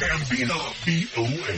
ጋቢና ቪኦኤ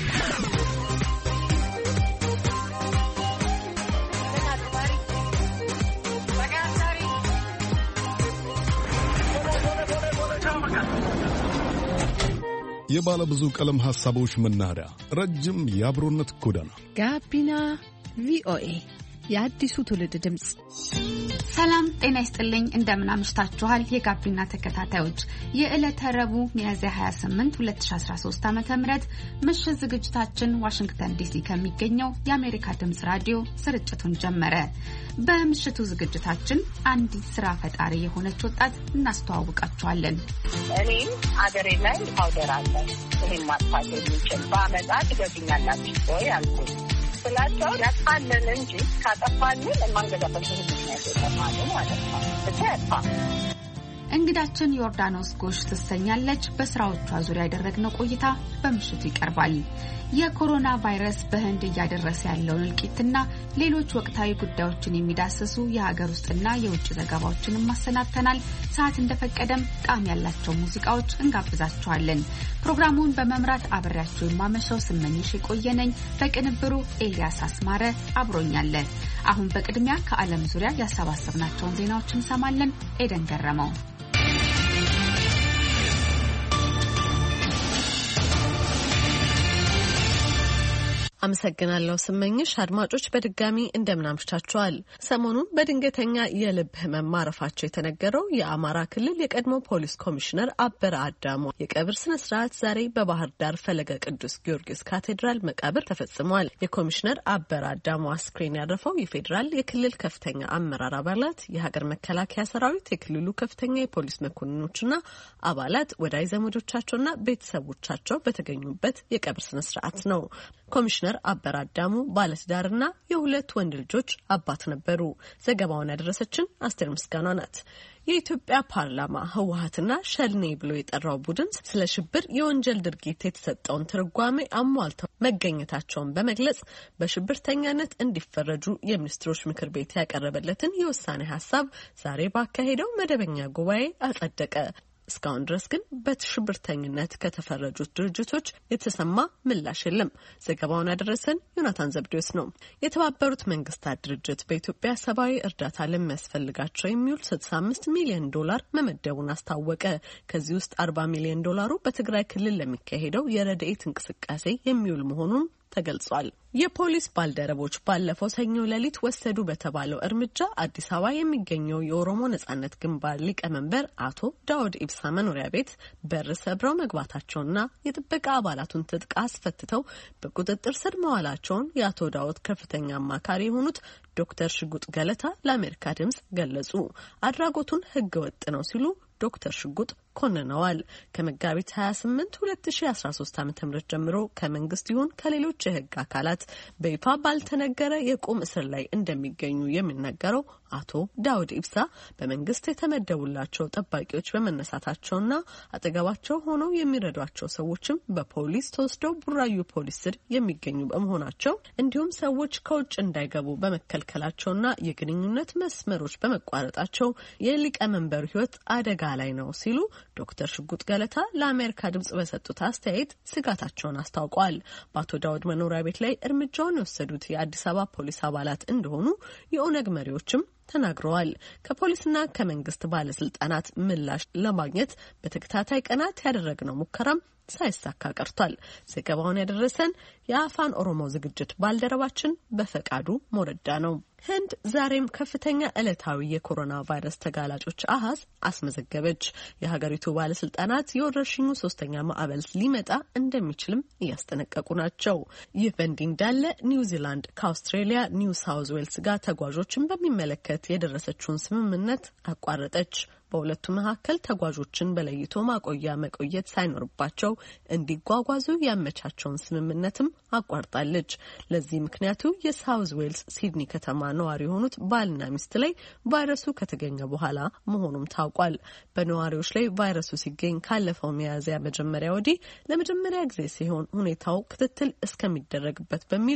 የባለ ብዙ ቀለም ሐሳቦች መናኸሪያ ረጅም የአብሮነት ጎዳና ጋቢና ቪኦኤ የአዲሱ ትውልድ ድምጽ። ሰላም ጤና ይስጥልኝ፣ እንደምን አምሽታችኋል? የጋቢና ተከታታዮች የዕለተ ረቡዕ ሚያዝያ 28 2013 ዓ.ም ምሽት ዝግጅታችን ዋሽንግተን ዲሲ ከሚገኘው የአሜሪካ ድምጽ ራዲዮ ስርጭቱን ጀመረ። በምሽቱ ዝግጅታችን አንዲት ስራ ፈጣሪ የሆነች ወጣት እናስተዋውቃችኋለን። እኔም አገሬ ላይ ፓውደር አለ ይሄን ማጥፋት የሚችል በአመጣት ይገኛላችሁ ወይ አልኩኝ ስላቸው ያጥፋልን እንጂ ካጠፋልን የማንገዛበት ምክንያት የለም ማለት ነው። እተፋ እንግዳችን ዮርዳኖስ ጎሽ ትሰኛለች። በስራዎቿ ዙሪያ ያደረግነው ቆይታ በምሽቱ ይቀርባል። የኮሮና ቫይረስ በህንድ እያደረሰ ያለውን እልቂትና ሌሎች ወቅታዊ ጉዳዮችን የሚዳስሱ የሀገር ውስጥና የውጭ ዘገባዎችንም ማሰናድተናል። ሰዓት እንደፈቀደም ጣዕም ያላቸው ሙዚቃዎች እንጋብዛችኋለን። ፕሮግራሙን በመምራት አብሬያችሁ የማመሻው ስመኝሽ የቆየነኝ፣ በቅንብሩ ኤልያስ አስማረ አብሮኛለ። አሁን በቅድሚያ ከዓለም ዙሪያ ያሰባሰብናቸውን ዜናዎች እንሰማለን። ኤደን ገረመው አመሰግናለሁ ስመኝሽ። አድማጮች በድጋሚ እንደምናምሽታችኋል። ሰሞኑን በድንገተኛ የልብ ህመም ማረፋቸው የተነገረው የአማራ ክልል የቀድሞ ፖሊስ ኮሚሽነር አበረ አዳሙ የቀብር ስነ ስርዓት ዛሬ በባህር ዳር ፈለገ ቅዱስ ጊዮርጊስ ካቴድራል መቃብር ተፈጽሟል። የኮሚሽነር አበረ አዳሙ አስክሬን ያረፈው የፌዴራል የክልል ከፍተኛ አመራር አባላት፣ የሀገር መከላከያ ሰራዊት፣ የክልሉ ከፍተኛ የፖሊስ መኮንኖችና አባላት፣ ወዳጅ ዘመዶቻቸውና ቤተሰቦቻቸው በተገኙበት የቀብር ስነ ስርዓት ነው። ኮሚሽነር አበረ አዳሙ ባለትዳርና የሁለት ወንድ ልጆች አባት ነበሩ። ዘገባውን ያደረሰችን አስቴር ምስጋና ናት። የኢትዮጵያ ፓርላማ ህወሓትና ሸኔ ብሎ የጠራው ቡድን ስለ ሽብር የወንጀል ድርጊት የተሰጠውን ትርጓሜ አሟልተው መገኘታቸውን በመግለጽ በሽብርተኛነት እንዲፈረጁ የሚኒስትሮች ምክር ቤት ያቀረበለትን የውሳኔ ሀሳብ ዛሬ ባካሄደው መደበኛ ጉባኤ አጸደቀ። እስካሁን ድረስ ግን በሽብርተኝነት ከተፈረጁት ድርጅቶች የተሰማ ምላሽ የለም። ዘገባውን ያደረሰን ዮናታን ዘብዴዎስ ነው። የተባበሩት መንግስታት ድርጅት በኢትዮጵያ ሰብአዊ እርዳታ ለሚያስፈልጋቸው የሚውል 65 ሚሊዮን ዶላር መመደቡን አስታወቀ። ከዚህ ውስጥ 40 ሚሊዮን ዶላሩ በትግራይ ክልል ለሚካሄደው የረድኤት እንቅስቃሴ የሚውል መሆኑን ተገልጿል። የፖሊስ ባልደረቦች ባለፈው ሰኞ ሌሊት ወሰዱ በተባለው እርምጃ አዲስ አበባ የሚገኘው የኦሮሞ ነጻነት ግንባር ሊቀመንበር አቶ ዳውድ ኢብሳ መኖሪያ ቤት በር ሰብረው መግባታቸውና የጥበቃ አባላቱን ትጥቅ አስፈትተው በቁጥጥር ስር መዋላቸውን የአቶ ዳውድ ከፍተኛ አማካሪ የሆኑት ዶክተር ሽጉጥ ገለታ ለአሜሪካ ድምጽ ገለጹ። አድራጎቱን ህገወጥ ነው ሲሉ ዶክተር ሽጉጥ ኮንነዋል። ከመጋቢት 28 2013 ዓ.ም ጀምሮ ከመንግስት ይሁን ከሌሎች የህግ አካላት በይፋ ባልተነገረ የቁም እስር ላይ እንደሚገኙ የሚነገረው አቶ ዳውድ ኢብሳ በመንግስት የተመደቡላቸው ጠባቂዎች በመነሳታቸውና አጠገባቸው ሆነው የሚረዷቸው ሰዎችም በፖሊስ ተወስደው ቡራዩ ፖሊስ ስር የሚገኙ በመሆናቸው እንዲሁም ሰዎች ከውጭ እንዳይገቡ በመከልከላቸውና የግንኙነት መስመሮች በመቋረጣቸው የሊቀመንበሩ ህይወት አደጋ ላይ ነው ሲሉ ዶክተር ሽጉጥ ገለታ ለአሜሪካ ድምጽ በሰጡት አስተያየት ስጋታቸውን አስታውቀዋል። በአቶ ዳውድ መኖሪያ ቤት ላይ እርምጃውን የወሰዱት የአዲስ አበባ ፖሊስ አባላት እንደሆኑ የኦነግ መሪዎችም ተናግረዋል። ከፖሊስና ከመንግስት ባለስልጣናት ምላሽ ለማግኘት በተከታታይ ቀናት ያደረግነው ሙከራም ሳይሳካ ቀርቷል። ዘገባውን ያደረሰን የአፋን ኦሮሞ ዝግጅት ባልደረባችን በፈቃዱ ሞረዳ ነው። ህንድ ዛሬም ከፍተኛ ዕለታዊ የኮሮና ቫይረስ ተጋላጮች አሃዝ አስመዘገበች። የሀገሪቱ ባለስልጣናት የወረርሽኙ 3ኛ ማዕበል ሊመጣ እንደሚችልም እያስጠነቀቁ ናቸው። ይህ በእንዲህ እንዳለ ኒውዚላንድ ከአውስትሬሊያ ኒው ሳውዝ ዌልስ ጋር ተጓዦችን በሚመለከት የደረሰችውን ስምምነት አቋረጠች። በሁለቱ መካከል ተጓዦችን በለይቶ ማቆያ መቆየት ሳይኖርባቸው እንዲጓጓዙ ያመቻቸውን ስምምነትም አቋርጣለች። ለዚህ ምክንያቱ የሳውዝ ዌልስ ሲድኒ ከተማ ነዋሪ የሆኑት ባልና ሚስት ላይ ቫይረሱ ከተገኘ በኋላ መሆኑም ታውቋል። በነዋሪዎች ላይ ቫይረሱ ሲገኝ ካለፈው ሚያዝያ መጀመሪያ ወዲህ ለመጀመሪያ ጊዜ ሲሆን ሁኔታው ክትትል እስከሚደረግበት በሚል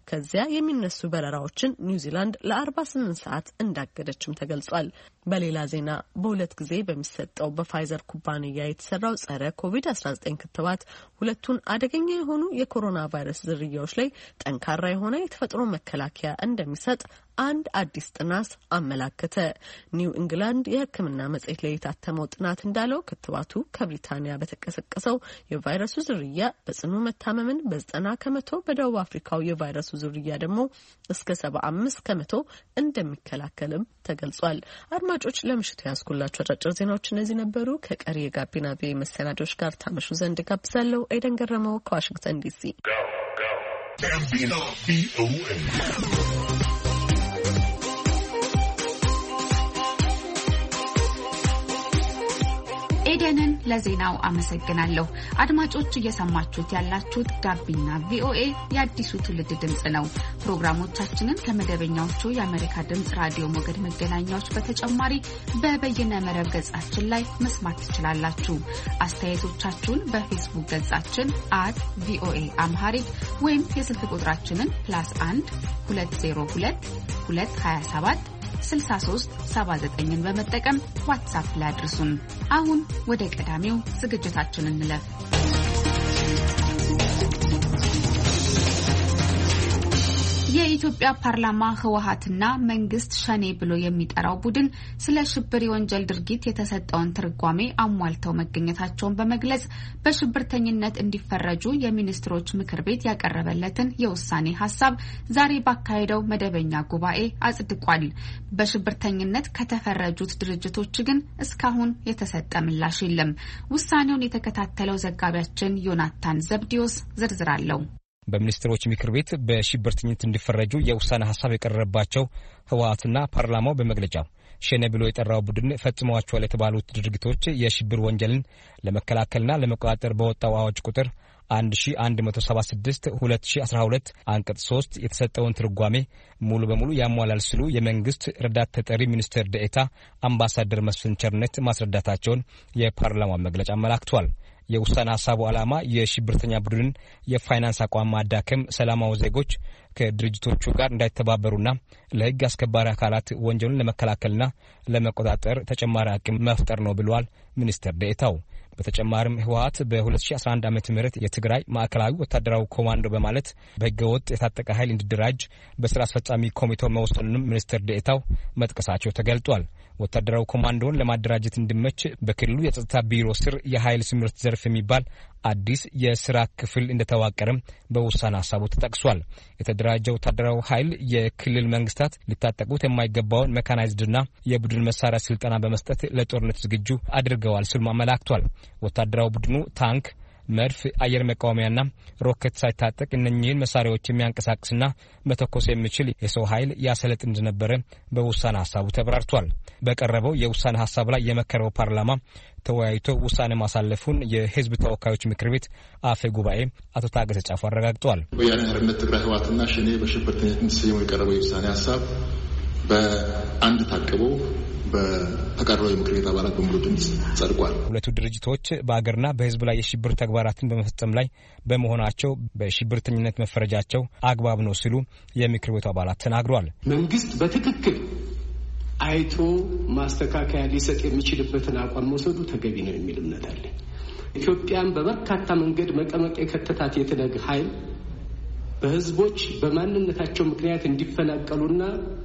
ከዚያ የሚነሱ በረራዎችን ኒውዚላንድ ለ48 ሰዓት እንዳገደችም ተገልጿል። በሌላ ዜና በሁለት ጊዜ በሚሰጠው በፋይዘር ኩባንያ የተሰራው ጸረ ኮቪድ-19 ክትባት ሁለቱን አደገኛ የሆኑ የኮሮና ቫይረስ ዝርያዎች ላይ ጠንካራ የሆነ የተፈጥሮ መከላከያ እንደሚሰጥ አንድ አዲስ ጥናት አመላከተ። ኒው ኢንግላንድ የሕክምና መጽሔት ላይ የታተመው ጥናት እንዳለው ክትባቱ ከብሪታንያ በተቀሰቀሰው የቫይረሱ ዝርያ በጽኑ መታመምን በ90 ከመቶ፣ በደቡብ አፍሪካው የቫይረሱ ዝርያ ደግሞ እስከ 75 ከመቶ እንደሚከላከልም ተገልጿል። አድማጮች ለምሽቱ ያስኩላችሁ አጫጭር ዜናዎች እነዚህ ነበሩ። ከቀሪ የጋቢና ቪኦኤ መሰናዶች ጋር ታመሹ ዘንድ ጋብዛለሁ። ኤደን ገረመው ከዋሽንግተን ዲሲ። ኤደንን ለዜናው አመሰግናለሁ። አድማጮች እየሰማችሁት ያላችሁት ጋቢና ቪኦኤ የአዲሱ ትውልድ ድምጽ ነው። ፕሮግራሞቻችንን ከመደበኛዎቹ የአሜሪካ ድምጽ ራዲዮ ሞገድ መገናኛዎች በተጨማሪ በበይነ መረብ ገጻችን ላይ መስማት ትችላላችሁ። አስተያየቶቻችሁን በፌስቡክ ገጻችን @ቪኦኤ አምሃሪክ ወይም የስልክ ቁጥራችንን +1 202 227 6379 በመጠቀም ዋትስአፕ ላይ አድርሱን። አሁን ወደ ቀዳሚው ዝግጅታችን እንለፍ። የኢትዮጵያ ፓርላማ ህወሓትና መንግስት ሸኔ ብሎ የሚጠራው ቡድን ስለ ሽብር የወንጀል ድርጊት የተሰጠውን ትርጓሜ አሟልተው መገኘታቸውን በመግለጽ በሽብርተኝነት እንዲፈረጁ የሚኒስትሮች ምክር ቤት ያቀረበለትን የውሳኔ ሀሳብ ዛሬ ባካሄደው መደበኛ ጉባኤ አጽድቋል። በሽብርተኝነት ከተፈረጁት ድርጅቶች ግን እስካሁን የተሰጠ ምላሽ የለም። ውሳኔውን የተከታተለው ዘጋቢያችን ዮናታን ዘብዲዮስ ዝርዝር አለው። በሚኒስትሮች ምክር ቤት በሽብርተኝነት እንዲፈረጁ የውሳኔ ሀሳብ የቀረበባቸው ህወሓትና ፓርላማው በመግለጫው ሸኔ ብሎ የጠራው ቡድን ፈጽመዋቸዋል የተባሉት ድርጊቶች የሽብር ወንጀልን ለመከላከልና ለመቆጣጠር በወጣው አዋጅ ቁጥር 1176 2012 አንቀጽ 3 የተሰጠውን ትርጓሜ ሙሉ በሙሉ ያሟላል ሲሉ የመንግስት ረዳት ተጠሪ ሚኒስትር ዴኤታ አምባሳደር መስፍን ቸርነት ማስረዳታቸውን የፓርላማው መግለጫ አመላክቷል። የውሳኔ ሀሳቡ ዓላማ የሽብርተኛ ቡድንን የፋይናንስ አቋም ማዳከም፣ ሰላማዊ ዜጎች ከድርጅቶቹ ጋር እንዳይተባበሩና ለህግ አስከባሪ አካላት ወንጀሉን ለመከላከልና ለመቆጣጠር ተጨማሪ አቅም መፍጠር ነው ብለዋል ሚኒስትር ዴኤታው። በተጨማሪም ህወሓት በ2011 ዓ.ም የትግራይ ማዕከላዊ ወታደራዊ ኮማንዶ በማለት በህገወጥ የታጠቀ ኃይል እንዲደራጅ በስራ አስፈጻሚ ኮሚቴው መወሰኑንም ሚኒስትር ዴኤታው መጥቀሳቸው ተገልጧል። ወታደራዊ ኮማንዶን ለማደራጀት እንዲመች በክልሉ የጸጥታ ቢሮ ስር የኃይል ስምሪት ዘርፍ የሚባል አዲስ የስራ ክፍል እንደተዋቀረም በውሳኔ ሀሳቡ ተጠቅሷል። የተደራጀው ወታደራዊ ኃይል የክልል መንግስታት ሊታጠቁት የማይገባውን ሜካናይዝድና የቡድን መሳሪያ ስልጠና በመስጠት ለጦርነት ዝግጁ አድርገዋል ሲሉ አመላክቷል። ወታደራዊ ቡድኑ ታንክ፣ መድፍ፣ አየር መቃወሚያና ሮኬት ሳይታጠቅ እነኚህን መሳሪያዎች የሚያንቀሳቅስና መተኮስ የሚችል የሰው ኃይል ያሰለጥ እንደነበረ በውሳኔ ሀሳቡ ተብራርቷል። በቀረበው የውሳኔ ሀሳብ ላይ የመከረው ፓርላማ ተወያይቶ ውሳኔ ማሳለፉን የህዝብ ተወካዮች ምክር ቤት አፈ ጉባኤ አቶ ታገሰ ጫፉ አረጋግጠዋል። ወያኔ ሓርነት ትግራይ ህወሓትና ሸኔ በሽብርተኝነት እንዲሰየሙ የቀረበው የውሳኔ ሀሳብ በአንድ ታቅቦ በተቀረው የምክር ቤት አባላት በሙሉ ድምጽ ጸድቋል። ሁለቱ ድርጅቶች በአገርና በህዝብ ላይ የሽብር ተግባራትን በመፈጸም ላይ በመሆናቸው በሽብርተኝነት መፈረጃቸው አግባብ ነው ሲሉ የምክር ቤቱ አባላት ተናግረዋል። መንግስት በትክክል አይቶ ማስተካከያ ሊሰጥ የሚችልበትን አቋም መውሰዱ ተገቢ ነው የሚል እምነት አለ። ኢትዮጵያን በበርካታ መንገድ መቀመቅ የከተታት የተነግ ኃይል በህዝቦች በማንነታቸው ምክንያት እንዲፈናቀሉና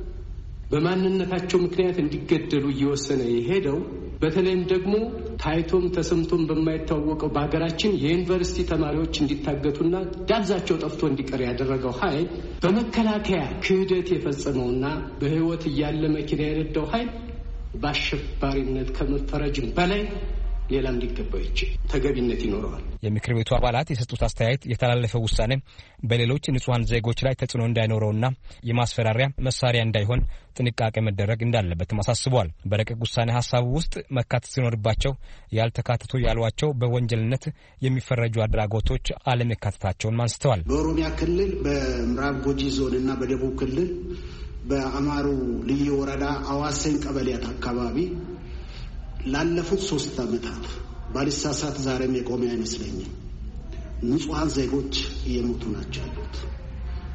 በማንነታቸው ምክንያት እንዲገደሉ እየወሰነ የሄደው በተለይም ደግሞ ታይቶም ተሰምቶም በማይታወቀው በሀገራችን የዩኒቨርሲቲ ተማሪዎች እንዲታገቱና ዳብዛቸው ጠፍቶ እንዲቀር ያደረገው ኃይል በመከላከያ ክህደት የፈጸመውና በህይወት እያለ መኪና የነዳው ኃይል በአሸባሪነት ከመፈረጅም በላይ ሌላም ሊገባው ይችላል፣ ተገቢነት ይኖረዋል። የምክር ቤቱ አባላት የሰጡት አስተያየት የተላለፈው ውሳኔ በሌሎች ንጹሃን ዜጎች ላይ ተጽዕኖ እንዳይኖረውና የማስፈራሪያ መሳሪያ እንዳይሆን ጥንቃቄ መደረግ እንዳለበትም አሳስበዋል። በረቂቅ ውሳኔ ሀሳቡ ውስጥ መካተት ሲኖርባቸው ያልተካተቱ ያሏቸው በወንጀልነት የሚፈረጁ አድራጎቶች አለመካተታቸውን አንስተዋል። በኦሮሚያ ክልል በምዕራብ ጉጂ ዞንና በደቡብ ክልል በአማሮ ልዩ ወረዳ አዋሳኝ ቀበሌያት አካባቢ ላለፉት 3 ዓመታት ባልሳሳት ዛሬም የቆመ አይመስለኝም ንጹሃን ዜጎች እየሞቱ ናቸው ያሉት።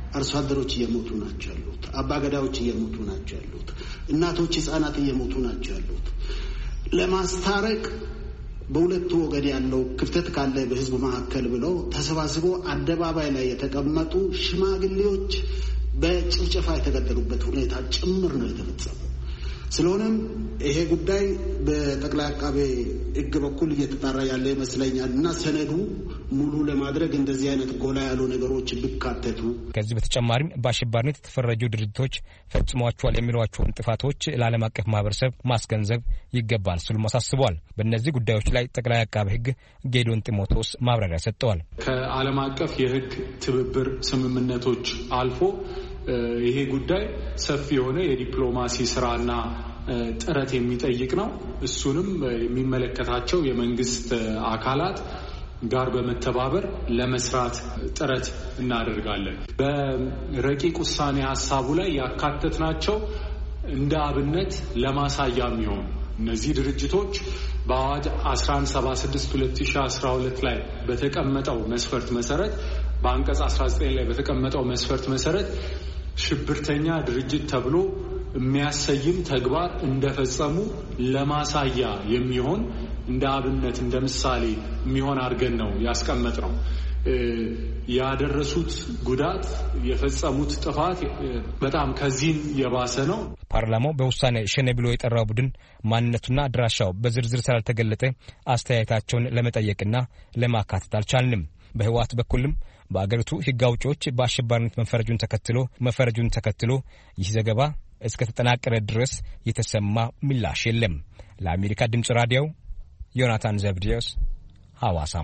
አርሶ አደሮች እየሞቱ ናቸው ያሉት፣ አባገዳዎች እየሞቱ ናቸው ያሉት፣ እናቶች ህፃናት እየሞቱ ናቸው ያሉት። ለማስታረቅ በሁለቱ ወገን ያለው ክፍተት ካለ በህዝብ መካከል ብለው ተሰባስቦ አደባባይ ላይ የተቀመጡ ሽማግሌዎች በጭፍጨፋ የተገደሉበት ሁኔታ ጭምር ነው የተፈጸመው። ስለሆነም ይሄ ጉዳይ በጠቅላይ አቃቤ ሕግ በኩል እየተጣራ ያለ ይመስለኛል እና ሰነዱ ሙሉ ለማድረግ እንደዚህ አይነት ጎላ ያሉ ነገሮች ቢካተቱ ከዚህ በተጨማሪም በአሸባሪነት የተፈረጁ ድርጅቶች ፈጽሟቸዋል የሚሏቸውን ጥፋቶች ለዓለም አቀፍ ማህበረሰብ ማስገንዘብ ይገባል ሲሉ አሳስበዋል። በእነዚህ ጉዳዮች ላይ ጠቅላይ አቃቤ ሕግ ጌዲዮን ጢሞቴዎስ ማብራሪያ ሰጥተዋል። ከዓለም አቀፍ የሕግ ትብብር ስምምነቶች አልፎ ይሄ ጉዳይ ሰፊ የሆነ የዲፕሎማሲ ስራና ጥረት የሚጠይቅ ነው። እሱንም የሚመለከታቸው የመንግስት አካላት ጋር በመተባበር ለመስራት ጥረት እናደርጋለን። በረቂቅ ውሳኔ ሀሳቡ ላይ ያካተትናቸው እንደ አብነት ለማሳያ የሚሆኑ እነዚህ ድርጅቶች በአዋጅ 1176/2012 ላይ በተቀመጠው መስፈርት መሰረት በአንቀጽ 19 ላይ በተቀመጠው መስፈርት መሰረት ሽብርተኛ ድርጅት ተብሎ የሚያሰይም ተግባር እንደፈጸሙ ለማሳያ የሚሆን እንደ አብነት እንደ ምሳሌ የሚሆን አድርገን ነው ያስቀመጥነው። ያደረሱት ጉዳት የፈጸሙት ጥፋት በጣም ከዚህም የባሰ ነው። ፓርላማው በውሳኔ ሸኔ ብሎ የጠራው ቡድን ማንነቱና አድራሻው በዝርዝር ስላልተገለጠ አስተያየታቸውን ለመጠየቅና ለማካተት አልቻልንም። በህወሓት በኩልም በአገሪቱ ህግ አውጪዎች በአሸባሪነት መፈረጁን ተከትሎ ይህ ዘገባ እስከ ተጠናቀረ ድረስ የተሰማ ምላሽ የለም። ለአሜሪካ ድምጽ ራዲዮ ዮናታን ዘብዲዮስ ሐዋሳም።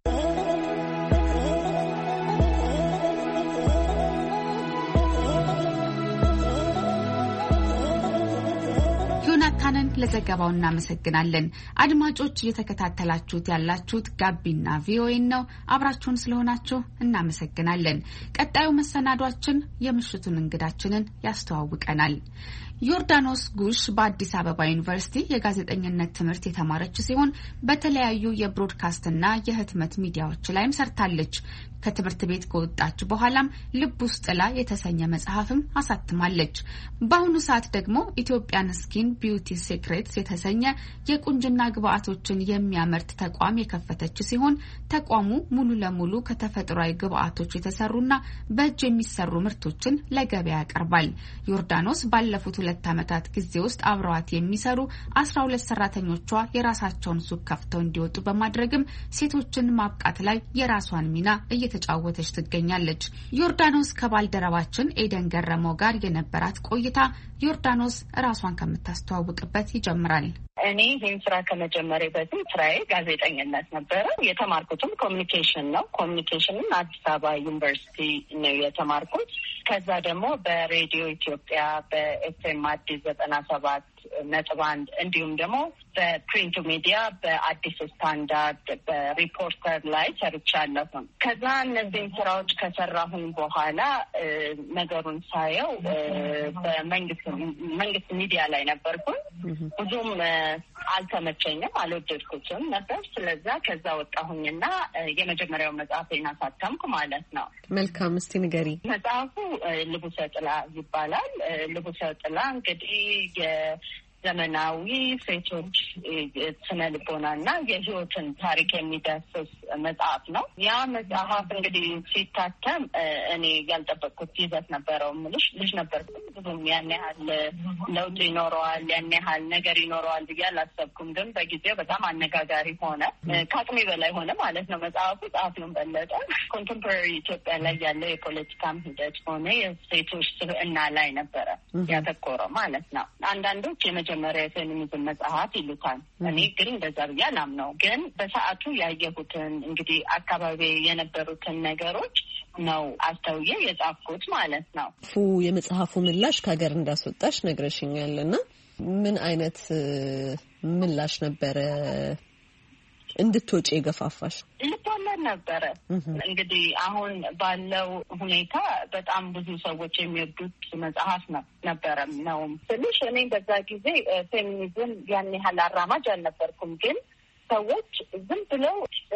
ዮናታንን ለዘገባው እናመሰግናለን። አድማጮች እየተከታተላችሁት ያላችሁት ጋቢና ቪኦኤ ነው። አብራችሁን ስለሆናችሁ እናመሰግናለን። ቀጣዩ መሰናዷችን የምሽቱን እንግዳችንን ያስተዋውቀናል። ዮርዳኖስ ጉሽ በአዲስ አበባ ዩኒቨርሲቲ የጋዜጠኝነት ትምህርት የተማረች ሲሆን በተለያዩ የብሮድካስትና የህትመት ሚዲያዎች ላይም ሰርታለች። ከትምህርት ቤት ከወጣች በኋላም ልብ ውስጥ ጥላ የተሰኘ መጽሐፍም አሳትማለች። በአሁኑ ሰዓት ደግሞ ኢትዮጵያን ስኪን ቢዩቲ ሴክሬትስ የተሰኘ የቁንጅና ግብአቶችን የሚያመርት ተቋም የከፈተች ሲሆን ተቋሙ ሙሉ ለሙሉ ከተፈጥሯዊ ግብአቶች የተሰሩና በእጅ የሚሰሩ ምርቶችን ለገበያ ያቀርባል። ዮርዳኖስ ባለፉት 2 ዓመታት ጊዜ ውስጥ አብረዋት የሚሰሩ 12 ሰራተኞቿ የራሳቸውን ሱቅ ከፍተው እንዲወጡ በማድረግም ሴቶችን ማብቃት ላይ የራሷን ሚና እየተጫወተች ትገኛለች። ዮርዳኖስ ከባልደረባችን ኤደን ገረመው ጋር የነበራት ቆይታ ዮርዳኖስ ራሷን ከምታስተዋውቅበት ይጀምራል። እኔ ይህን ስራ ከመጀመሪያ በፊት ስራዬ ጋዜጠኝነት ነበረ። የተማርኩትም ኮሚኒኬሽን ነው። ኮሚኒኬሽንን አዲስ አበባ ዩኒቨርሲቲ ነው የተማርኩት። ከዛ ደግሞ በሬዲዮ ኢትዮጵያ በኤፍኤም አዲስ 97.1 እንዲሁም ደግሞ በፕሪንቱ ሚዲያ በአዲስ ስታንዳርድ በሪፖርተር ላይ ሰርቻለሁ። ከዛ እነዚህን ስራዎች ከሰራሁኝ በኋላ ነገሩን ሳየው በመንግስት ሚዲያ ላይ ነበርኩኝ። ብዙም አልተመቸኝም፣ አልወደድኩትም ነበር። ስለዛ ከዛ ወጣሁኝና የመጀመሪያው መጽሐፌን አሳተምኩ ማለት ነው። መልካም፣ እስቲ ንገሪ። መጽሐፉ ልቡሰ ጥላ ይባላል። ልቡሰ ጥላ እንግዲህ ዘመናዊ ሴቶች ስነ ልቦናና የህይወትን ታሪክ የሚዳስስ መጽሐፍ ነው። ያ መጽሐፍ እንግዲህ ሲታተም እኔ ያልጠበቅኩት ይዘት ነበረው። ልጅ ነበርኩ። ብዙም ያን ያህል ለውጥ ይኖረዋል፣ ያን ያህል ነገር ይኖረዋል ብዬ አላሰብኩም። ግን በጊዜው በጣም አነጋጋሪ ሆነ፣ ከአቅሜ በላይ ሆነ ማለት ነው። መጽሐፉ ጸሐፊውን በለጠ ኮንቴምፖራሪ ኢትዮጵያ ላይ ያለ የፖለቲካም ሂደት ሆነ የሴቶች ስብዕና ላይ ነበረ ያተኮረው ማለት ነው። አንዳንዶች የመጀመሪያ የፌሚኒዝም መጽሐፍ ይሉታል። እኔ ግን እንደዛ ብዬ አላምነው። ግን በሰዓቱ ያየሁትን እንግዲህ አካባቢ የነበሩትን ነገሮች ነው አስተውዬ የጻፍኩት ማለት ነው። የመጽሐፉ ምላሽ ከሀገር እንዳስወጣሽ ነግረሽኛል እና ምን አይነት ምላሽ ነበረ እንድትወጪ የገፋፋሽ? ልቦለድ ነበረ። እንግዲህ አሁን ባለው ሁኔታ በጣም ብዙ ሰዎች የሚወዱት መጽሐፍ ነበረ ነው ስልሽ። እኔ በዛ ጊዜ ፌሚኒዝም ያን ያህል አራማጅ አልነበርኩም። ግን ሰዎች ዝም ብለው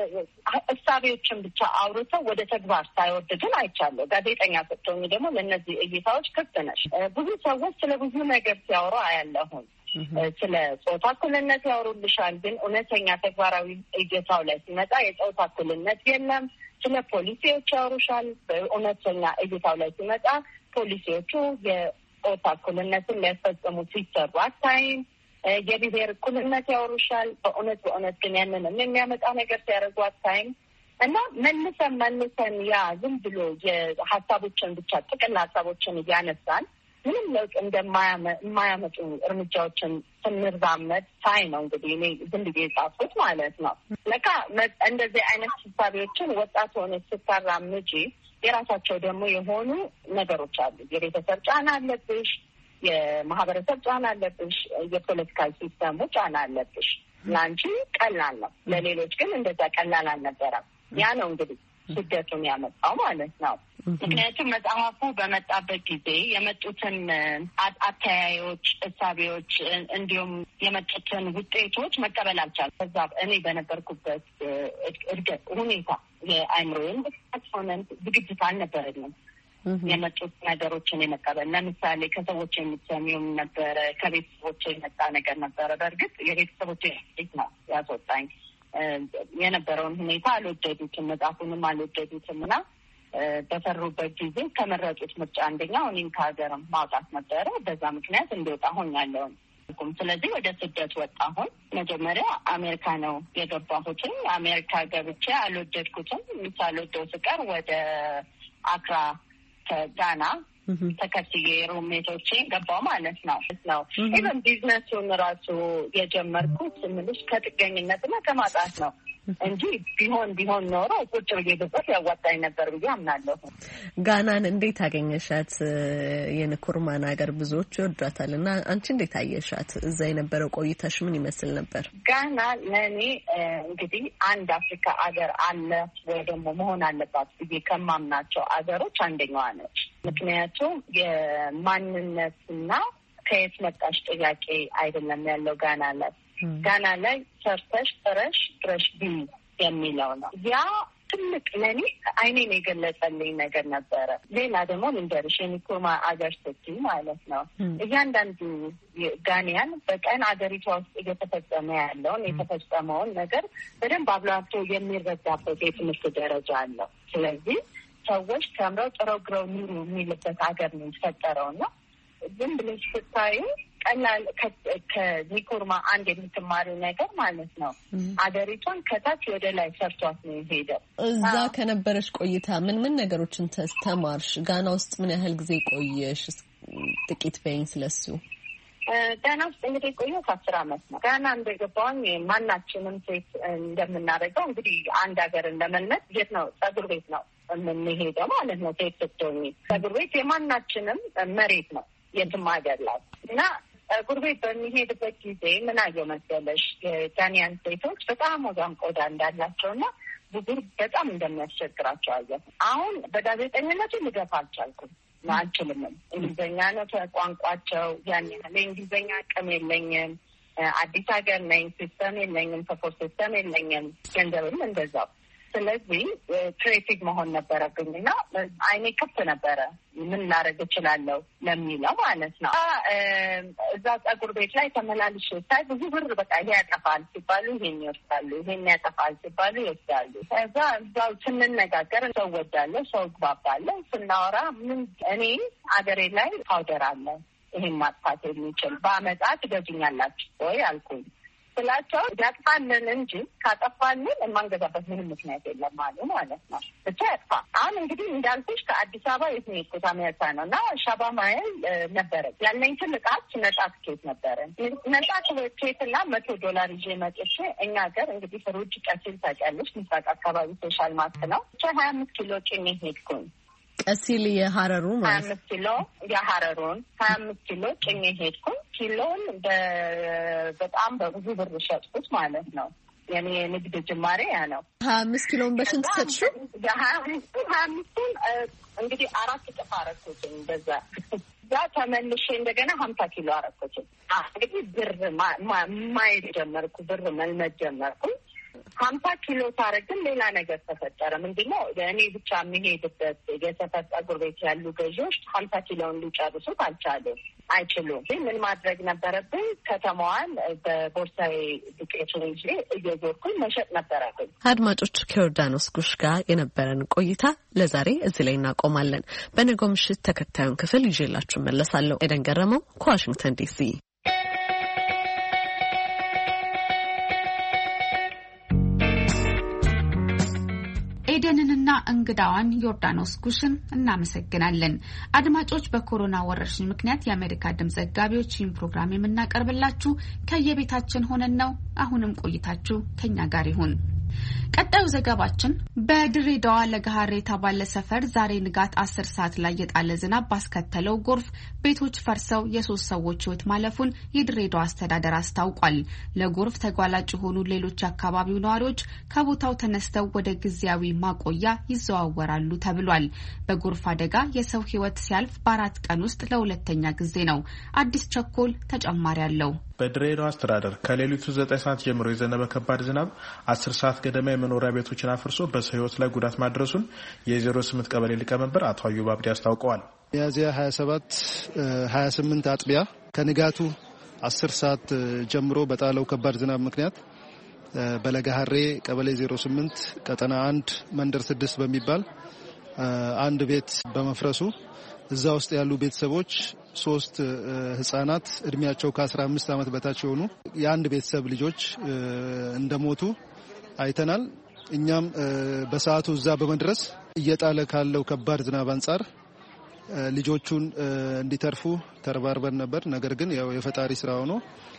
እሳቤዎችን ብቻ አውርተው ወደ ተግባር ሳይወርድ ግን አይቻለሁ። ጋዜጠኛ ስትሆኚ ደግሞ ለእነዚህ እይታዎች ክፍት ነሽ። ብዙ ሰዎች ስለ ብዙ ነገር ሲያወሩ አያለሁም። ስለ ጾታ እኩልነት ያወሩልሻል፣ ግን እውነተኛ ተግባራዊ እይታው ላይ ሲመጣ የጾታ እኩልነት የለም። ስለ ፖሊሲዎች ያወሩሻል፣ በእውነተኛ እይታው ላይ ሲመጣ ፖሊሲዎቹ የጾታ እኩልነትን ሊያስፈጽሙ ሲሰሩ አታይም። የብሔር እኩልነት ያወሩሻል፣ በእውነት ግን ያንን የሚያመጣ ነገር ሲያደርጉ አታይም። እና መልሰን ያ ዝም ብሎ የሀሳቦችን ብቻ ጥቅል ሀሳቦችን እያነሳን ምንም ለውጥ እንደማያመጡ እርምጃዎችን ስንራመድ ሳይ ነው እንግዲህ እኔ ዝም ብዬ የጻፍኩት ማለት ነው። ለካ እንደዚህ አይነት ሀሳቦችን ወጣት ሆነች ስታራምጂ የራሳቸው ደግሞ የሆኑ ነገሮች አሉ። የቤተሰብ ጫና አለብሽ፣ የማህበረሰብ ጫና አለብሽ፣ የፖለቲካል ሲስተሙ ጫና አለብሽ። ለአንቺ ቀላል ነው፣ ለሌሎች ግን እንደዛ ቀላል አልነበረም። ያ ነው እንግዲህ ስደቱን ያመጣው ማለት ነው። ምክንያቱም መጽሐፉ በመጣበት ጊዜ የመጡትን አተያዮች፣ እሳቤዎች እንዲሁም የመጡትን ውጤቶች መቀበል አልቻልኩም። ከዛ እኔ በነበርኩበት እድገት ሁኔታ የአእምሮዬን ሆነን ዝግጅት አልነበረንም የመጡት ነገሮችን የመቀበል። ለምሳሌ ከሰዎች የምትሰሚውም ነበረ፣ ከቤተሰቦች የመጣ ነገር ነበረ። በእርግጥ የቤተሰቦች ቤት ነው ያስወጣኝ። የነበረውን ሁኔታ አልወደዱትም፣ መጽሐፉንም አልወደዱትም እና በሰሩበት ጊዜ ከመረጡት ምርጫ አንደኛው እኔም ከሀገርም ማውጣት ነበረ። በዛ ምክንያት እንዲወጣ ሆኛለሁኝ። ስለዚህ ወደ ስደት ወጣሁኝ። መጀመሪያ አሜሪካ ነው የገባሁትኝ። አሜሪካ ገብቼ አልወደድኩትም። ሳልወደው ስቀር ወደ አክራ ከጋና ተከትዬ ሩሜቶቼን ገባሁ ማለት ነው። ኢቨን ቢዝነሱን ራሱ የጀመርኩት ምንሽ ከጥገኝነትና ከማጣት ነው እንጂ ቢሆን ኖሮ ቁጭ ብዬ ብጽፍ ያዋጣኝ ነበር ብዬ አምናለሁ። ጋናን እንዴት አገኘሻት? የንኩርማን ሀገር ብዙዎች ይወዷታል እና አንቺ እንዴት አየሻት? እዛ የነበረው ቆይታሽ ምን ይመስል ነበር? ጋና ለእኔ እንግዲህ አንድ አፍሪካ አገር አለ ወይ ደግሞ መሆን አለባት ብዬ ከማምናቸው አገሮች አንደኛዋ ነች። ምክንያቱም የማንነትና ከየት መጣሽ ጥያቄ አይደለም ያለው ጋና ላይ። ጋና ላይ ሰርተሽ ጥረሽ ድረሽ ቢ የሚለው ነው። ያ ትልቅ ለኔ አይኔን የገለጸልኝ ነገር ነበረ። ሌላ ደግሞ ልንገርሽ፣ የኒኩርማ አገር ስትይ ማለት ነው እያንዳንዱ ጋኒያን በቀን አገሪቷ ውስጥ እየተፈጸመ ያለውን የተፈጸመውን ነገር በደንብ አብላቶ የሚረዳበት የትምህርት ደረጃ አለው። ስለዚህ ሰዎች ተምረው ጥረው ግረው ኑሩ የሚልበት ሀገር ነው የተፈጠረው እና ዝም ብለሽ ስታዩ ቀላል ከኒኩርማ አንድ የምትማሪው ነገር ማለት ነው አገሪቷን ከታች ወደ ላይ ሰርቷት ነው የሄደው። እዛ ከነበረሽ ቆይታ ምን ነገሮችን ተማርሽ? ጋና ውስጥ ምን ያህል ጊዜ ቆየሽ? ጥቂት በይኝ ስለሱ። ጋና ውስጥ እንግዲህ የቆየሁት 10 ዓመት ነው። ጋና እንደገባሁኝ ማናችንም ሴት እንደምናደርገው እንግዲህ አንድ ሀገርን ለመልመድ የት ነው ጸጉር ቤት ነው የምንሄደው ማለት ነው። ሴት ስትሆኚ ጸጉር ቤት የማናችንም መሬት ነው የትም ሀገር ላይ እና ጸጉር ቤት በሚሄድበት ጊዜ ምን አየሁ መሰለሽ? የጋኒያን ሴቶች በጣም ወዛም ቆዳ እንዳላቸውና ብጉር በጣም እንደሚያስቸግራቸው አየሁ። አሁን በጋዜጠኝነቱ ልገፋ አልቻልኩም። አልችልምም። እንግሊዝኛ ነው ቋንቋቸው። ያን ያህል የእንግሊዝኛ አቅም የለኝም። አዲስ ሀገር ነኝ። ሲስተም የለኝም። ሰፖርት ሲስተም የለኝም። ገንዘብም እንደዛው። ስለዚህ ክሬቲቭ መሆን ነበረብኝ እና አይኔ ክፍት ነበረ ምን ላደርግ እችላለሁ ለሚለው ማለት ነው። እዛ ጸጉር ቤት ላይ ተመላልሽ ሳይ ብዙ ብር በቃ ይሄ ያጠፋል ሲባሉ ይሄን ይወስዳሉ፣ ይሄን ያጠፋል ሲባሉ ይወስዳሉ። ከዛ እዛው ስንነጋገር ሰው ወዳለሁ፣ ሰው ግባባለሁ። ስናወራ እኔ አገሬ ላይ ፓውደር አለ ይሄን ማጥፋት የሚችል በአመጣ ትገዙኛላችሁ ወይ አልኩኝ ስላቸው ያጥፋልን እንጂ ካጠፋልን የማንገዛበት ምንም ምክንያት የለም አሉ ማለት ነው። ብቻ ያጥፋ። አሁን እንግዲህ እንዳልኩሽ ከአዲስ አበባ የትኔኩት አሜሪካ ነው እና ሻባ ማይል ነበረ ያለኝ ትልቅ ነጻ ትኬት ነበረ። ነጻ ትኬት እና $100 ይዤ መጥቼ እኛ ሀገር እንግዲህ ፍሩጅ ቀሲል ታውቂያለሽ፣ ምስራቅ አካባቢ ሶሻል ማስክ ነው። ብቻ 25 ኪሎ ጭኜ ሄድኩኝ። ቀሲል የሀረሩ ማለት 25 ኪሎ የሀረሩን 25 ኪሎ ጭኜ ሄድኩኝ። ኪሎን በጣም በብዙ ብር ሸጥኩት ማለት ነው። የኔ ንግድ ጅማሬ ያ ነው። 25 ኪሎን በስንት ሰጥሽው? 25ቱን እንግዲህ 4 እጥፍ አደረኩትኝ። በዛ ተመልሼ እንደገና 50 ኪሎ አደረኩትኝ። እንግዲህ ብር ማየት ጀመርኩ፣ ብር መልመድ ጀመርኩኝ። 50 ኪሎ ታረግን ሌላ ነገር ተፈጠረ። ምንድነው እኔ ብቻ የሚሄድበት የሰፈር ጸጉር ቤት ያሉ ገዢዎች 50 ኪሎን ሊጨርሱት አይችሉም። ምን ማድረግ ነበረብኝ? ከተማዋን በቦርሳዬ ዱቄቱን ይዤ እየዞርኩኝ መሸጥ ነበረብኝ። አድማጮች ከዮርዳኖስ ጉሽ ጋር የነበረን ቆይታ ለዛሬ እዚህ ላይ እናቆማለን። በነገው ምሽት ተከታዩን ክፍል ይዤላችሁ መለሳለሁ። ኤደን ገረመው ከዋሽንግተን ዲሲ። ኤደንንና እንግዳዋን ዮርዳኖስ ጉሽን እናመሰግናለን። አድማጮች በኮሮና ወረርሽኝ ምክንያት የአሜሪካ ድምጽ ዘጋቢዎች ይህን ፕሮግራም የምናቀርብላችሁ ከየቤታችን ሆነን ነው። አሁንም ቆይታችሁ ከኛ ጋር ይሁን። ቀጣዩ ዘገባችን በድሬዳዋ ለገሃሬ የተባለ ሰፈር ዛሬ ንጋት 10 ሰዓት ላይ የጣለ ዝናብ ባስከተለው ጎርፍ ቤቶች ፈርሰው የ3 ሰዎች ሕይወት ማለፉን የድሬዳዋ አስተዳደር አስታውቋል። ለጎርፍ ተጓላጭ የሆኑ ሌሎች አካባቢው ነዋሪዎች ከቦታው ተነስተው ወደ ጊዜያዊ ማቆያ ይዘዋወራሉ ተብሏል። በጎርፍ አደጋ የሰው ሕይወት ሲያልፍ በ4 ቀን ውስጥ ለሁለተኛ ጊዜ ነው። አዲስ ቸኮል ተጨማሪ አለው። በድሬዳዋ አስተዳደር ከሌሊቱ 9 ሰዓት ጀምሮ የዘነበ ከባድ ዝናብ 10 ሰዓት ገደማ የመኖሪያ ቤቶችን አፍርሶ በሰው ሕይወት ላይ ጉዳት ማድረሱን የ08 ቀበሌ ሊቀመንበር አቶ አዩብ አብዲ አስታውቀዋል። ሚያዝያ 28 አጥቢያ ከንጋቱ 10 ሰዓት ጀምሮ በጣለው ከባድ ዝናብ ምክንያት በለገሃሬ ቀበሌ 08 ቀጠና 1 መንደር 6 በሚባል አንድ ቤት በመፍረሱ እዛ ውስጥ ያሉ ቤተሰቦች 3 ህጻናት እድሜያቸው ከ15 ዓመት በታች የሆኑ የአንድ ቤተሰብ ልጆች እንደሞቱ አይተናል። እኛም በሰዓቱ እዛ በመድረስ እየጣለ ካለው ከባድ ዝናብ አንጻር ልጆቹን እንዲተርፉ ተረባርበን ነበር። ነገር ግን ያው የፈጣሪ ስራ ሆኖ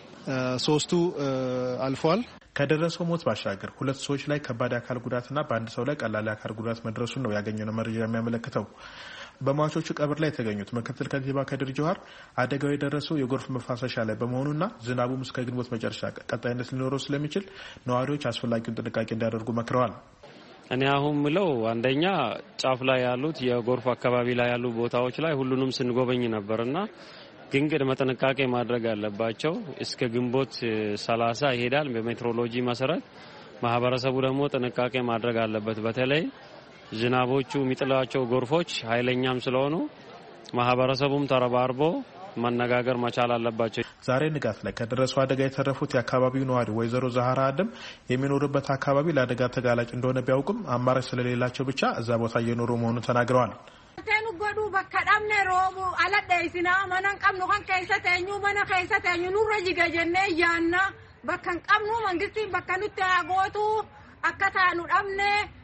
3ቱ አልፏል። ከደረሰው ሞት ባሻገር 2 ሰዎች ላይ ከባድ አካል ጉዳትና በአንድ ሰው ላይ ቀላል አካል ጉዳት መድረሱን ነው ያገኘነው መረጃ የሚያመለክተው። በሟቾቹ ቀብር ላይ የተገኙት ምክትል ከንቲባ ከድር ጀዋር አደጋው የደረሰው የጎርፍ መፋሰሻ ላይ በመሆኑና ዝናቡም እስከ ግንቦት መጨረሻ ቀጣይነት ሊኖረው ስለሚችል ነዋሪዎች አስፈላጊውን ጥንቃቄ እንዲያደርጉ መክረዋል። እኔ አሁን ምለው አንደኛ ጫፍ ላይ ያሉት የጎርፍ አካባቢ ላይ ያሉ ቦታዎች ላይ ሁሉንም ስንጎበኝ ነበርና ግን ቅድመ ጥንቃቄ ማድረግ አለባቸው። እስከ ግንቦት 30 ይሄዳል በሜትሮሎጂ መሰረት። ማህበረሰቡ ደግሞ ጥንቃቄ ማድረግ አለበት። በተለይ ዝናቦቹ የሚጥሏቸው ጎርፎች ኃይለኛም ስለሆኑ ማህበረሰቡም ተረባርቦ መነጋገር መቻል አለባቸው። ዛሬ ንጋት ላይ ከደረሰው አደጋ የተረፉት የአካባቢው ነዋሪ ወይዘሮ ዛሃራ አደም የሚኖሩበት አካባቢ ለአደጋ ተጋላጭ እንደሆነ ቢያውቁም አማራጭ ስለሌላቸው ብቻ እዛ ቦታ እየኖሩ መሆኑን ተናግረዋል። ተኑ ጎዱ በከዳምነ ሮቡ አለደይሲና ማናን ቀምኑ ካን ከይሰተኙ ማና ከይሰተኙ ኑሮ ጅገጀነ ያና በከን ቀምኑ መንግስቲ በከኑት ያጎቱ አከታኑ ዳምነ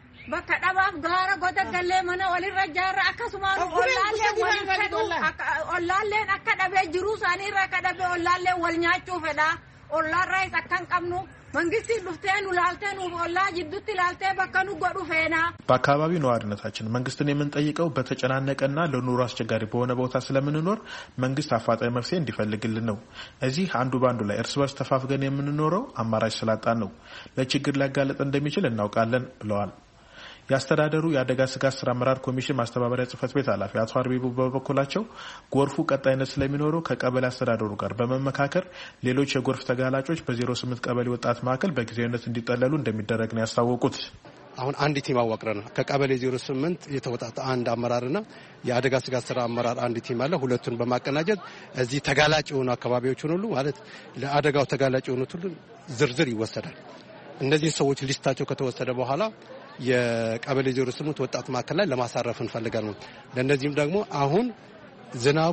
በከዳባፍ ጋራ ጎደገለ ማና ወሊረጃራ አከሱማኑ ኦላለ ወልከዱ ኦላለ አከዳበ ጅሩ ሳኒራ ከዳበ ኦላለ ወልኛቹ ፈዳ ኦላራይ አከን ቀምኑ መንግስቲ ዱፍቴኑ ላልተኑ ኦላ ጅዱት ላልተ በከኑ ጎዱ ፌና በአካባቢው ነዋሪነታችን መንግስትን የምንጠይቀው በተጨናነቀና ለኑሮ አስቸጋሪ በሆነ ቦታ ስለምንኖር መንግስት አፋጣኝ መፍትሄ እንዲፈልግልን ነው። እዚህ አንዱ ባንዱ ላይ እርስ በርስ ተፋፍገን የምንኖረው አማራጭ ስላጣን ነው። ለችግር ሊያጋለጥ እንደሚችል እናውቃለን ብለዋል። የአስተዳደሩ የአደጋ ስጋት ስራ አመራር ኮሚሽን ማስተባበሪያ ጽህፈት ቤት ኃላፊ አቶ አርቢቡ በበኩላቸው ጎርፉ ቀጣይነት ስለሚኖረው ከቀበሌ አስተዳደሩ ጋር በመመካከር ሌሎች የጎርፍ ተጋላጮች በ08 ቀበሌ ወጣት ማዕከል በጊዜያዊነት እንዲጠለሉ እንደሚደረግ ነው ያስታወቁት። አሁን አንድ ቲም አዋቅረን ከቀበሌ 08 የተወጣጣ አንድ አመራርና የአደጋ ስጋት ስራ አመራር አንድ ቲም አለ። ሁለቱን በማቀናጀት እዚህ ተጋላጭ የሆኑ አካባቢዎችን ሁሉ ማለት ለአደጋው ተጋላጭ የሆኑት ሁሉ ዝርዝር ይወሰዳል። እነዚህ ሰዎች ሊስታቸው ከተወሰደ በኋላ የቀበሌ 08 ወጣት ማዕከል ላይ ለማሳረፍ እንፈልጋለን። ለነዚህም ደግሞ አሁን ዝናቡ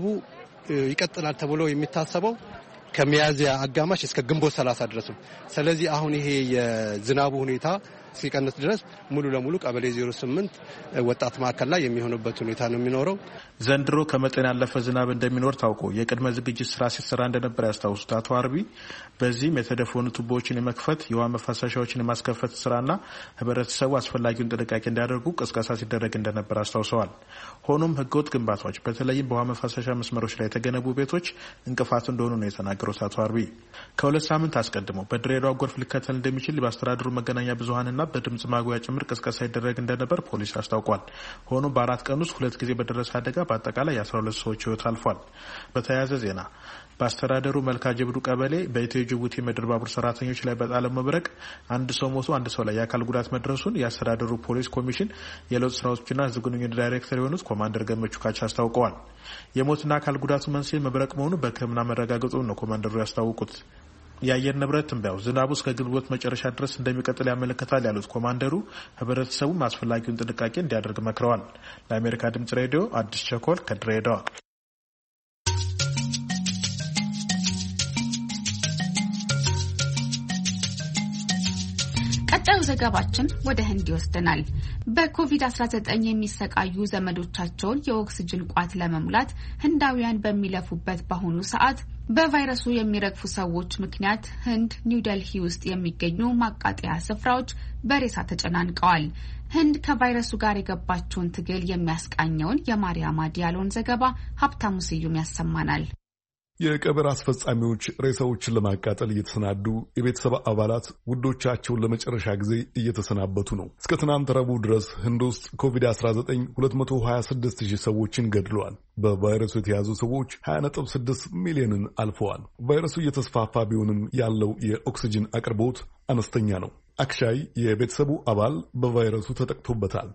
ይቀጥላል ተብሎ የሚታሰበው ከሚያዝያ አጋማሽ እስከ ግንቦት 30 ድረስ ነው። ስለዚህ አሁን ይሄ የዝናቡ ሁኔታ ሲቀንስ ድረስ ሙሉ ለሙሉ ቀበሌ 08 ወጣት ማዕከል ላይ የሚሆንበት ሁኔታ ነው የሚኖረው። ዘንድሮ ከመጠን ያለፈ ዝናብ እንደሚኖር ታውቆ የቅድመ ዝግጅት ስራ ሲሰራ እንደነበር ያስታውሱት አቶ አርቢ በዚህም የተደፈኑ ቱቦዎችን የመክፈት የውሃ መፋሰሻዎችን የማስከፈት ስራና ህብረተሰቡ አስፈላጊውን ጥንቃቄ እንዲያደርጉ ቅስቀሳ ሲደረግ እንደነበር አስታውሰዋል። ሆኖም ህገወጥ ግንባታዎች በተለይም በውሃ መፋሰሻ መስመሮች ላይ የተገነቡ ቤቶች እንቅፋት እንደሆኑ ነው የተናገሩት አቶ አርቢ። ከ2 ሳምንት አስቀድሞ በድሬዳዋ ጎርፍ ሊከተል እንደሚችል በአስተዳደሩ መገናኛ ብዙሃንና በድምጽ ማጉያ ጭምር ቅስቀሳ ይደረግ እንደነበር ፖሊስ አስታውቋል። ሆኖም በ4 ቀን ውስጥ 2 ጊዜ በደረሰ አደጋ በአጠቃላይ 12 ሰዎች ህይወት አልፏል። በተያያዘ ዜና በአስተዳደሩ መልካ ጀብዱ ቀበሌ በኢትዮ ጅቡቲ ምድር ባቡር ሰራተኞች ላይ በጣለ መብረቅ አንድ ሰው ሞቶ አንድ ሰው ላይ የአካል ጉዳት መድረሱን የአስተዳደሩ ፖሊስ ኮሚሽን የለውጥ ስራዎችና ህዝብ ግንኙነት ዳይሬክተር የሆኑት ኮማንደር ገመቹ ካቻ አስታውቀዋል። የሞትና አካል ጉዳቱ መንስኤ መብረቅ መሆኑ በሕክምና መረጋገጡን ነው ኮማንደሩ ያስታወቁት። የአየር ንብረት ትንበያው ዝናቡ እስከ ግንቦት መጨረሻ ድረስ እንደሚቀጥል ያመለክታል ያሉት ኮማንደሩ ህብረተሰቡም አስፈላጊውን ጥንቃቄ እንዲያደርግ መክረዋል። ለአሜሪካ ድምጽ ሬዲዮ አዲስ ቸኮል ከድሬዳዋ። ቀጣዩ ዘገባችን ወደ ህንድ ይወስደናል። በኮቪድ-19 የሚሰቃዩ ዘመዶቻቸውን የኦክስጅን ቋት ለመሙላት ህንዳውያን በሚለፉበት በአሁኑ ሰዓት በቫይረሱ የሚረግፉ ሰዎች ምክንያት ህንድ ኒው ዴልሂ ውስጥ የሚገኙ ማቃጠያ ስፍራዎች በሬሳ ተጨናንቀዋል። ህንድ ከቫይረሱ ጋር የገባችውን ትግል የሚያስቃኘውን የማሪያማ ዲያሎን ዘገባ ሀብታሙ ስዩም ያሰማናል። የቀብር አስፈጻሚዎች ሬሳዎችን ለማቃጠል እየተሰናዱ፣ የቤተሰብ አባላት ውዶቻቸውን ለመጨረሻ ጊዜ እየተሰናበቱ ነው። እስከ ትናንት ረቡዕ ድረስ ህንድ ውስጥ ኮቪድ-19 226,000 ሰዎችን ገድለዋል። በቫይረሱ የተያዙ ሰዎች 20.6 ሚሊዮንን አልፈዋል። ቫይረሱ እየተስፋፋ ቢሆንም ያለው የኦክስጅን አቅርቦት አነስተኛ ነው። አክሻይ የቤተሰቡ አባል በቫይረሱ ተጠቅቶበታል።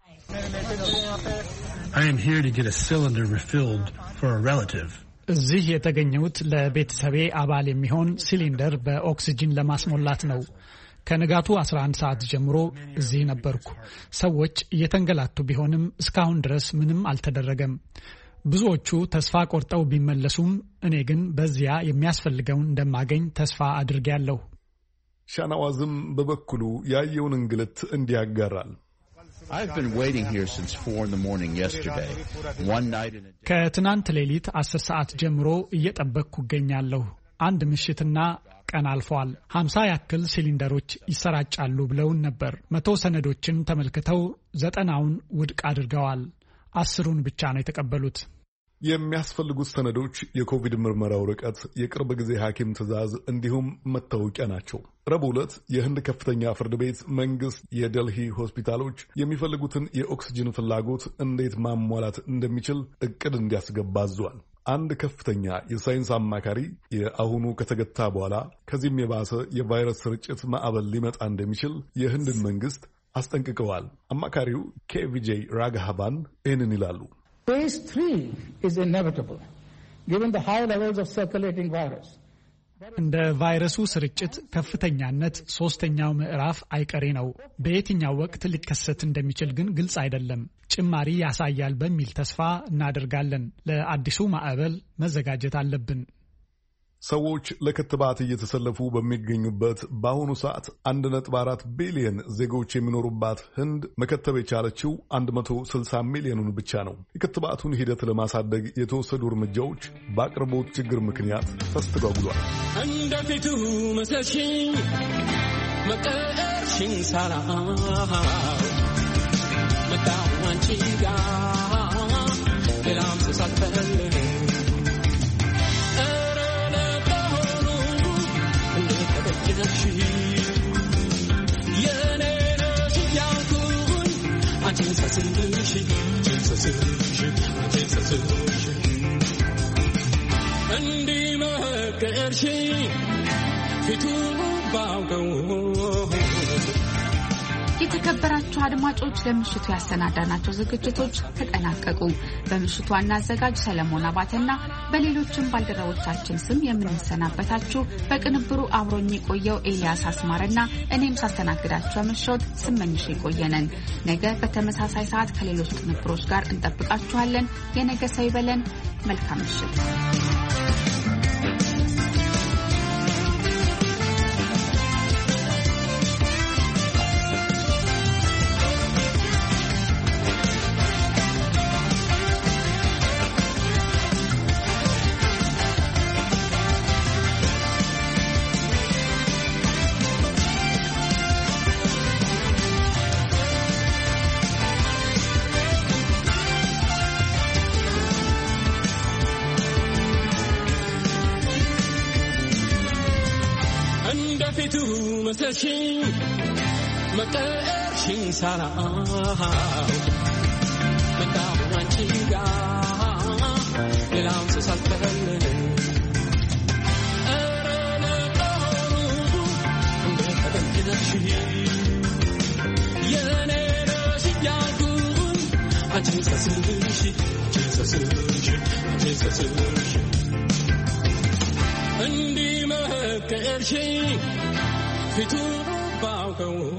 I am here to get a cylinder refilled for a relative. እዚህ የተገኘሁት ለቤተሰቤ አባል የሚሆን ሲሊንደር በኦክሲጅን ለማስሞላት ነው። ከንጋቱ 11 ሰዓት ጀምሮ እዚህ ነበርኩ። ሰዎች እየተንገላቱ ቢሆንም እስካሁን ድረስ ምንም አልተደረገም። ብዙዎቹ ተስፋ ቆርጠው ቢመለሱም እኔ ግን በዚያ የሚያስፈልገውን እንደማገኝ ተስፋ አድርጌያለሁ። ሻናዋዝም በበኩሉ ያየውን እንግልት እንዲያጋራል። I've been waiting here since 4 in the morning yesterday. One night in a ከትናንት ሌሊት 10 ሰዓት ጀምሮ እየጠበቅኩ እገኛለሁ። አንድ ምሽትና ቀን አልፏል። 50 ያክል ሲሊንደሮች ይሰራጫሉ ብለውን ነበር። 100 ሰነዶችን ተመልክተው 90ውን ውድቅ አድርገዋል። 10ሩን ብቻ ነው የተቀበሉት። የሚያስፈልጉት ሰነዶች የኮቪድ ምርመራ ወረቀት፣ የቅርብ ጊዜ ሐኪም ትዕዛዝ እንዲሁም መታወቂያ ናቸው። ረቡዕ ዕለት የህንድ ከፍተኛ ፍርድ ቤት መንግስት የዴልሂ ሆስፒታሎች የሚፈልጉትን የኦክስጅን ፍላጎት እንዴት ማሟላት እንደሚችል እቅድ እንዲያስገባ አዟል። አንድ ከፍተኛ የሳይንስ አማካሪ የአሁኑ ከተገታ በኋላ ከዚህም የባሰ የቫይረስ ስርጭት ማዕበል ሊመጣ እንደሚችል የህንድን መንግስት አስጠንቅቀዋል። አማካሪው ኬቪጄ ራግሃባን ይህንን ይላሉ። Phase 3 is inevitable, given the high levels of circulating virus. እንደ ቫይረሱ ስርጭት ከፍተኛነት ሶስተኛው ምዕራፍ አይቀሬ ነው። በየትኛው ወቅት ሊከሰት እንደሚችል ግን ግልጽ አይደለም። ጭማሪ ያሳያል በሚል ተስፋ እናደርጋለን። ለአዲሱ ማዕበል መዘጋጀት አለብን። ሰዎች ለክትባት እየተሰለፉ በሚገኙበት በአሁኑ ሰዓት 1.4 ቢሊዮን ዜጎች የሚኖሩባት ህንድ መከተብ የቻለችው 160 ሚሊዮኑን ብቻ ነው። የክትባቱን ሂደት ለማሳደግ የተወሰዱ እርምጃዎች በአቅርቦት ችግር ምክንያት ተስተጓጉሏል። እንደፊቱ መሰልሽኝ መቀርሽኝ ሳላ መጣሁ አንቺ ጋር ሌላም ተሳትፈል የተከበራችሁ አድማጮች ለምሽቱ ያሰናዳናቸው ዝግጅቶች ተጠናቀቁ። በምሽቱ ዋና አዘጋጅ ሰለሞን አባተና በሌሎችም ባልደረቦቻችን ስም የምንሰናበታችሁ በቅንብሩ አብሮኝ የቆየው ኤልያስ አስማረና እኔም ሳስተናግዳችሁ ያመሸሁት ስመኝሽ የቆየነን። ነገ በተመሳሳይ ሰዓት ከሌሎች ቅንብሮች ጋር እንጠብቃችኋለን። የነገ ሰው ይበለን። መልካም ምሽት። መቀርሽኝ ሳላ መጣሁ አንቺ ጋር ሌላም ተሳትፈል እንዲህ መከርሽኝ ፊቱ ባውቀው